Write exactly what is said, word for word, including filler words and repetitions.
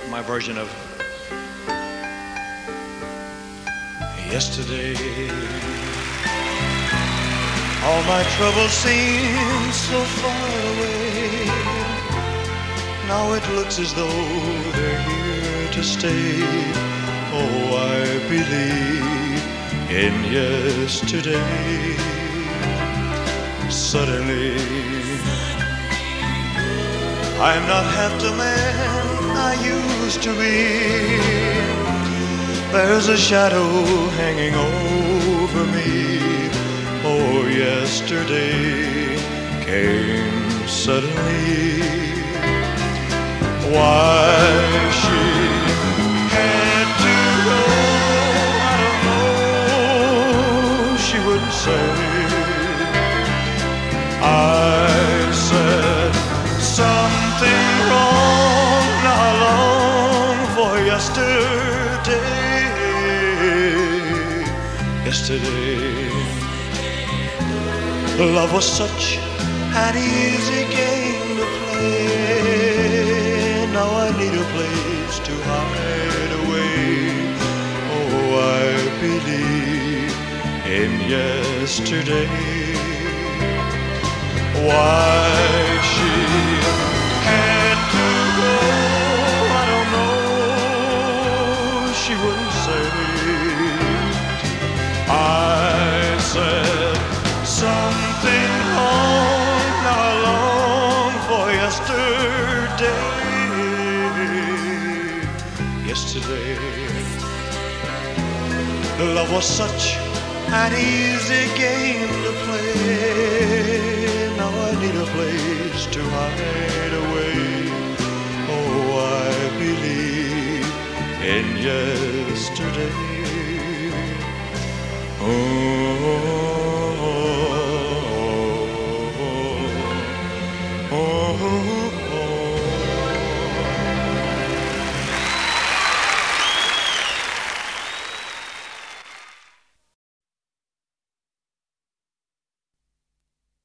my version of Yesterday. All my troubles seem so far away. Now it looks as though they're here to stay. Oh, I believe in yesterday. Suddenly, I'm not half the man I used to be. There's a shadow hanging over me. Oh, yesterday came suddenly. Why she had to go, I don't know. She wouldn't say. I said something wrong. Now I long for yesterday. Yesterday, love was such an easy game to play. Now I need a place to hide away. Oh, I believe in yesterday. Why she had to go, I don't know. She wouldn't say. I said something wrong. Now I long for yesterday. Yesterday, love was such an easy game to play. Now I need a place to hide away. Oh, I believe in yesterday. Oh, oh, oh, oh, oh.